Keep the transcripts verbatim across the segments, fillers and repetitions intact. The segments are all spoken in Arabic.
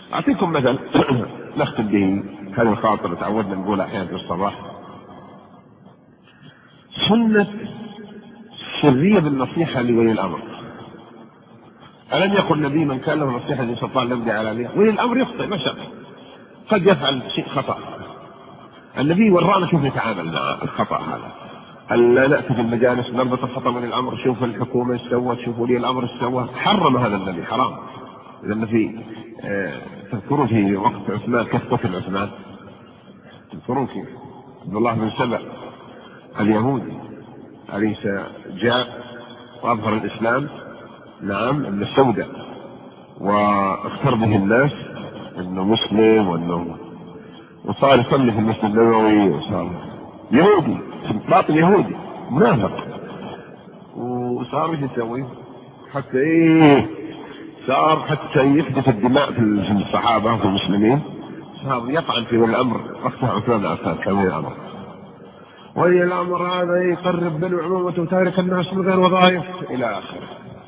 أعطيكم مثل نختم به هذه الخاطر تعودنا نقولها أحيانا في الصباح. سنة سرية بالنصيحة لولي الأمر. ألم يقل النبي من كان له نصيحة لسلطان لم يدع علانية؟ ولي الأمر يخطئ ما شاء قد يفعل شيء خطأ. النبي ورانا كيف نتعامل مع الخطأ هذا. ألا نأتي في المجالس نربط الخطأ من الأمر، شوف الحكومة ايش سوت، شوف ولي الأمر ايش سوى. حرم هذا النبي، حرام. لأن في آه تذكرون في وقت عثمان كيف قتل عثمان؟ تذكرون كيف عبد الله بن سبأ اليهودي أليس جاء وأظهر الإسلام؟ نعم، من السوداء، واختار به الناس انه مسلم وانه وصار يصلي في المسجد النبوي، وصار يهودي باطن يهودي منافق. وصار ايش يسوي؟ حتى ايه صار حتى يحدث الدماء في الصحابه وفي المسلمين، صار يطعن في ولي الامر. وقتها عثمان بن عفان كان ولي الامر، ولي الامر هذا يقرب بنو عمومته وتارك الناس من غير وظائف الى اخره.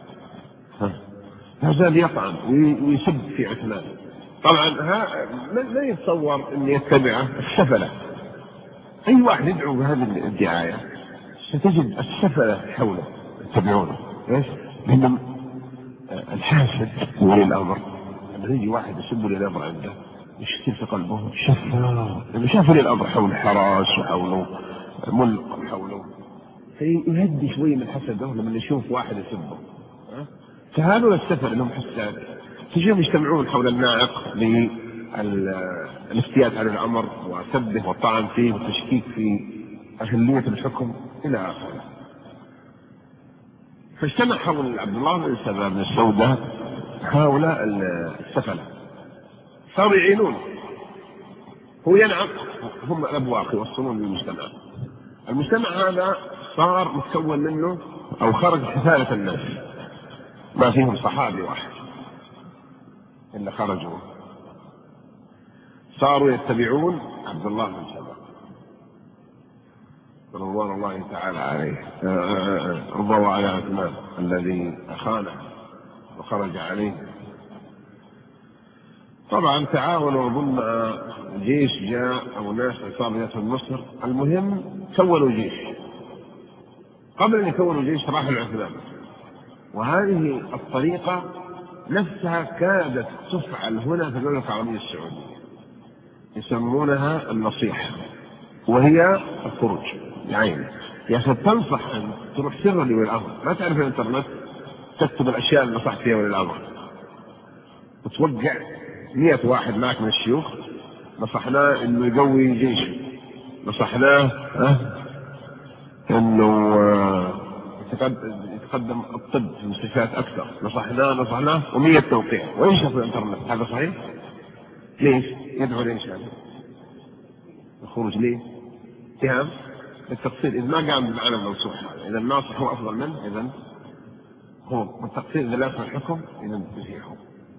ما زال يطعن ويسب في عثمان. طبعا لا يتصور ان يتبعه السفله. اي واحد يدعو بهذه الدعايه ستجد السفله حوله يتبعونه. ايش؟ لان الحاسد ولي الامر لما يجي واحد يسب ولي الامر عنده يشتي في قلبه شفاه، لانه شاف ولي الامر حول حراس وحوله ملق حوله، فيهدي شوي من حسده لما يشوف واحد يسبه. فهذول السفر لهم حساد، تجيهم يجتمعون حول الناعق للافتيات على الامر وسبه والطعن فيه والتشكيك في اهليه الحكم الى اخره. فاجتمع حول عبد الله بن سبأ بن السوداء هؤلاء السفله، صاروا يعينون. هو ينعق، هم الابواق يوصلون للمجتمع. المجتمع هذا صار متكون منه او خرج حثالة الناس، ما فيهم صحابي واحد إلا خرجوا، صاروا يتبعون عبد الله بن سبأ رضوان الله تعالى عليه، رضوا على عثمان الذي أخانه وخرج عليه. طبعا تعاونوا ضمن جيش جاء أو ناس عصابة في مصر. المهم كونوا جيش. قبل أن يكونوا جيش راحوا لعثمان، وهذه الطريقة نفسها كادت تفعل هنا في المملكة العربية السعودية، يسمونها النصيحة، وهي الخروج يعني يا أخي تنصح أن تروح سرا لولي الأمر، ما تعرف الإنترنت تكتب الأشياء اللي نصحت فيها ولي الأمر وتوقع مئة واحد معك من الشيوخ، نصحناه إنه يقوي جيشه، نصحناه أه؟ إنه يتقدم الطب في المستشفيات أكثر، نصحناه نصحناه ومية توقيع وينشر في الإنترنت. هذا صحيح؟ ليش؟ يدعو ليش هذا؟ الخروج ليه؟ اتهام التقصير. إذا ما قام بالمعنى المنصوح هذا، إذا الناصح هو أفضل منه، إذا هو التقصير. إذا لا يفعل الحكم إذا تزيحه.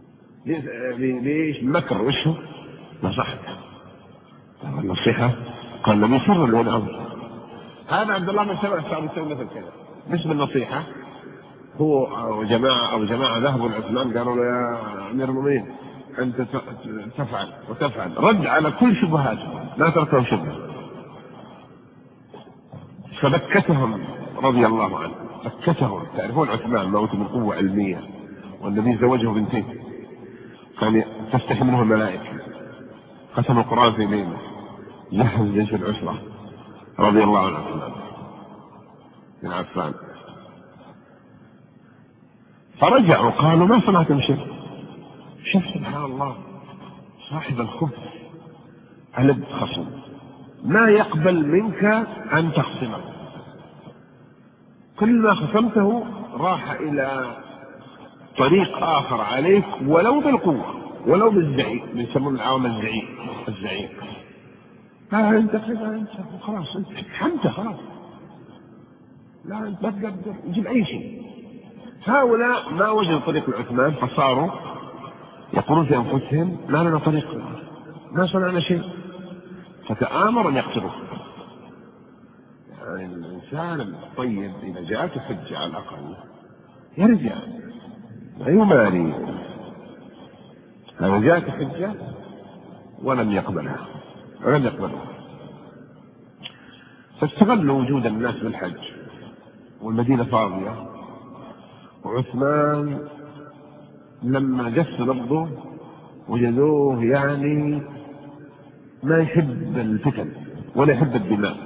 ليش؟ مكر وشه نصحت. النصيحة قال النبي سر ولي الأمر. هذا عبد الله بن سبأ صار يسوي مثل كذا باسم النصيحة. هو أو جماعة أو جماعة ذهبوا لعثمان قالوا له يا أمير المؤمنين أنت تفعل وتفعل، رد على كل شبهاتهم لا تركوا شبهة. فبكتهم رضي الله عنه، بكتهم. تعرفون عثمان موت من قوة علمية، والنبي زوجه بنتين، كان تستحي منه الملائكة، ختم القرآن في بينه، جهز جيش العسرة رضي الله عنه عثمان بن عفان. فرجعوا قالوا ما صنعتم شيء. شوف سبحان الله، صاحب الخبث ألد خصم ما يقبل منك أن تخصمه، كل ما خصمته راح إلى طريق آخر عليك ولو بالقوة ولو بالزعيق، يسمون العوام الزعيق الزعيق. لا أنت كذا أنت خلاص أنت حمت خلاص، لا أنت ما تقدر يجيب أي شيء. هؤلاء ما وجدوا طريق العثمان فصاروا يقولون في أنفسهم ما لنا طريق، ما صنعنا شيء، فتآمروا أن يقتلوه. يعني الإنسان الطيب إذا جاءته حجة على الأقل يرجع لا يماري. هذا جاءت حجة ولم يقبلها ولم يقبلها. فاستغلوا وجود الناس بالحج والمدينة فاضية، وعثمان لما جس نبضه وجدوه يعني ما يحب الفتن ولا يحب الدماء.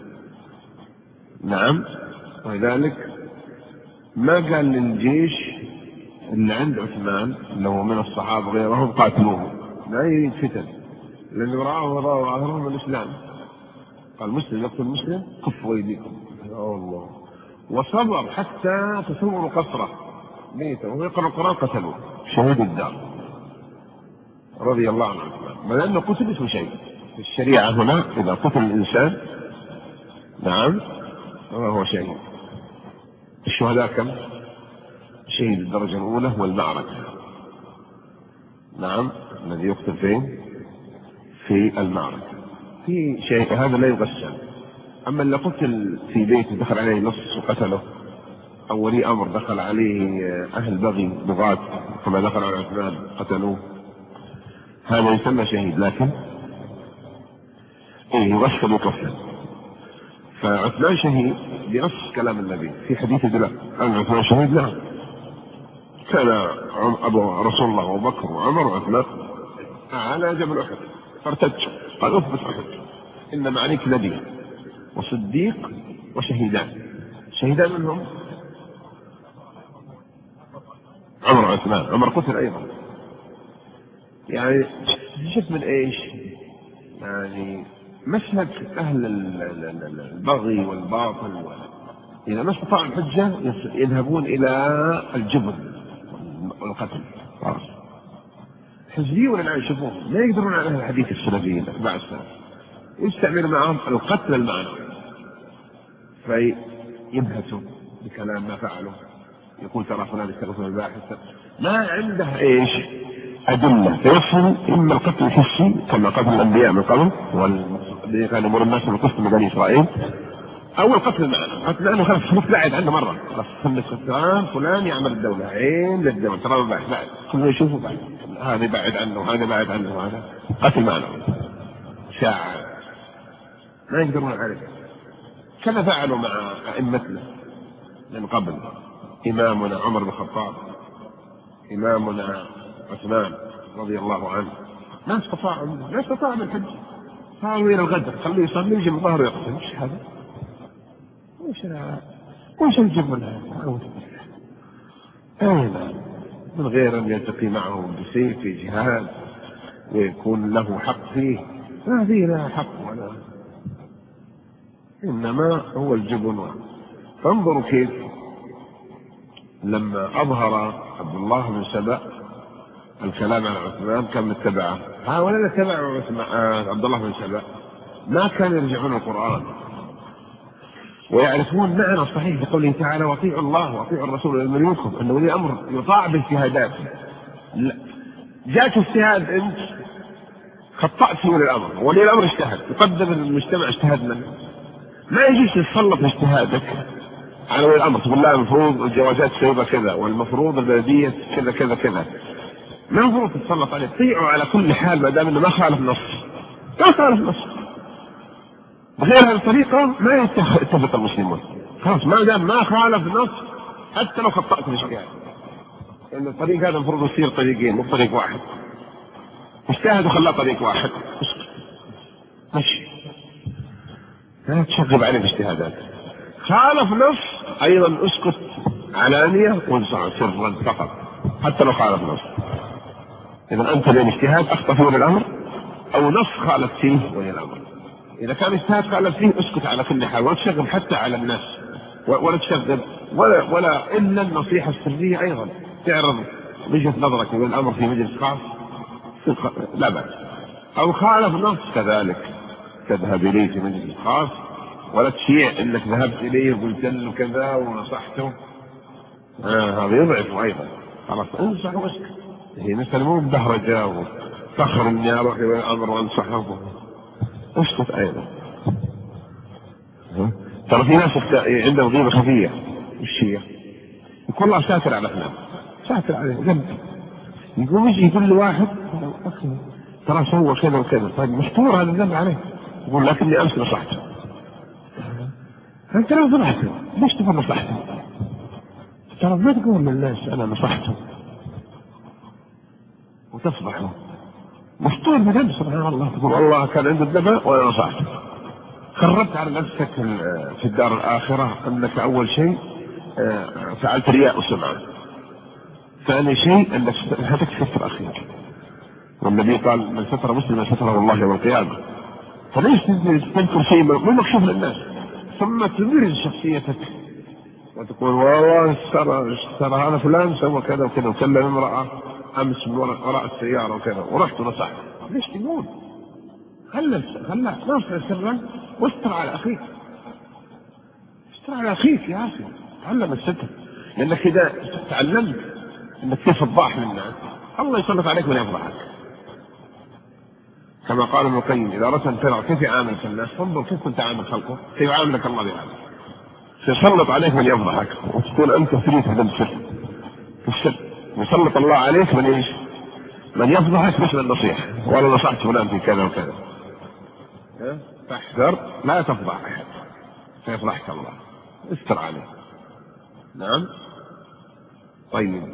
نعم، ولذلك ما قال للجيش اللي عند عثمان اللي هو من الصحابة غيرهم قاتلوه، لا يريد فتن، لأنه رآه وراء ظهرهم الإسلام. قال مسلم يقتل مسلم كفوا أيديكم. يا الله. وصبر حتى تصور قصره بيته وهو يقرأ القرآن قتلوه شهيد الدار رضي الله عنه عثمان، لأنه قتل اسمه شيء في الشريعة. هنا إذا قتل الإنسان نعم هو شهيد. الشهداء كم؟ شهيد الدرجة الأولى والمعركة. نعم، الذي يقتل فين؟ في المعركة. في شيء هذا لا يغسل. أما اللي قتل في بيته دخل عليه لص وقتله، أو ولي أمر دخل عليه أهل بغي بغاة كما دخل على عثمان قتلوه، هذا يسمى شهيد، لكن إيه يغسل ويكفن. فعثمان شهيد بنص كلام النبي في حديث يدل أن عثمان شهيد. لا، كان أبو رسول الله أبو بكر وعمر وعثمان على جبل أحد فارتج، قال اثبت أحد إنما عليك نبي وصديق وشهيدان. شهيدان منهم عمر وعثمان. عمر قتل أيضا. يعني شفت من إيش؟ يعني مسلك أهل البغي والباطل، إذا ما استطاعوا الحجة يذهبون إلى الجبن والقتل. حزبيون الآن يشوفون ما يقدرون على أهل الحديث السلفيين أتباع السلف، يستعمل معهم القتل المعنوي، فينهتوا بكلام ما فعلوا. يقول ترى فلان استغفر الباحث، ما عنده إيش أدلة فيفهم إما القتل الحسي كما قتل الأنبياء من قبل والذي كان يمر الناس بالقسط من بني إسرائيل، أو القتل المعنوي. قتل لأنه خلاص خلاص بعد عنه مرة، خلاص خلص فلان فلان يعمل الدولة عين للدولة ترى بعد بعد كله يشوفه بعد هذا بعد عنه وهذا بعد عنه وهذا قتل معنوي شاعر ما يقدرون عليه. كما فعلوا مع أئمتنا من قبل، إمامنا عمر بن الخطاب، إمامنا عثمان رضي الله عنه، ما استطاع ما استطاع من الحج، قالوا إلى الغدر خليه يصلي يجي من ظهره يقتل. مش هذا وش وش الجبل هذا؟ أين من غير أن يلتقي معه بسيف في جهاد ويكون له حق فيه، هذه لا حق ولا، إنما هو الجبن. فانظروا كيف لما أظهر عبد الله بن سبأ الكلام عن عثمان كان متبعه. هؤلاء اتبعوا عبد الله بن سبأ ما كانوا يرجعون القرآن ويعرفون معنى الصحيح بقوله تعالى واطيعوا الله واطيعوا الرسول لمن منكم، أن ولي الأمر يطاع باجتهادات. جاءت اجتهاد أنت خطأت في ولي الأمر، ولي الأمر اجتهد يقدم المجتمع اجتهاد منه، ما يجيش تسلط اجتهادك على ولي الأمر تقول لا المفروض الجوازات سيبقى كذا والمفروض البلدية كذا كذا كذا، ما المفروض تتسلط عليه. طيعوا على كل حال ما دام انه ما خالف نص، ما خالف نص. بغير هذه الطريقة ما يتفق المسلمون، خلاص ما دام ما خالف نص حتى لو خطأت في شيء، لأن الطريق هذا المفروض يصير طريقين مو طريق واحد. اجتهد وخلاه طريق واحد، ماشي، لا تشغب عليه باجتهادات. خالف نص أيضا اسكت علانية وانصع سرا فقط حتى لو خالف نص. إذا أنت بين اجتهاد أخطأ في ولي الأمر أو نص خالف فيه ولي الأمر، إذا كان اجتهاد خالف فيه اسكت على كل حال، ولا تشغل حتى على الناس، ولا تشغل ولا ولا إلا النصيحة السرية أيضا تعرض وجهة نظرك ولي الأمر في مجلس خاص لا بأس، أو خالف نص كذلك تذهب إليه في مجلس خاص، ولا تشيع إنك ذهبت إليه وقلت له كذا ونصحته، آه هذا يضعف أيضا. خلاص انصح واسكت، هي مثل مو بهرجة وفخر إني أروح إلى الأمر وأنصحه، اسكت أيضا. ترى في ناس عندهم غيبة خفية الشيعة، يقول الله ساتر على فلان، ساتر عليه ذنب، يقوم يجي يقول له واحد ترى سوى كذا وكذا. طيب مستور هذا الذنب عليه، يقول لكني امس نصحته. انت لو نصحته ليش تقول نصحته؟ ترى ما تقول للناس انا نصحته وتصبحوا مستور بذنب. سبحان الله، تقول والله كان عنده الذنب وانا نصحته. خربت على نفسك في الدار الاخره انك اول شيء فعلت رياء وسمعه، ثاني شيء انك هتك ستر اخيك، والنبي قال من ستر مسلما ستره الله يوم القيامه. فليش تنكر شيء مو مكشوف للناس ثم تبرز شخصيتك وتقول والله ترى ترى هذا فلان سوى كذا وكذا وكلم امراه امس من وراء السياره وكذا ورحت ونصحت. ليش تقول؟ خلى خلى نصر سرا واستر على اخيك، استر على اخيك يا اخي، تعلم الستر. لانك اذا تعلمت انك كيف تفضح للناس الله يسلط عليك من يفضحك. كما قال ابن القيم اذا اردت ان ترى كيف يعاملك الناس فانظر كيف كنت عامل خلقه كيف يعاملك الله بهذا. سيسلط عليك من يفضحك وتكون انت تريد هذا السر في السر، يسلط الله عليك من ايش؟ من يفضحك مثل النصيحه، ولا نصحت فلان في كذا وكذا. فاحذر لا تفضح احد فيفضحك الله، استر عليه. نعم. طيب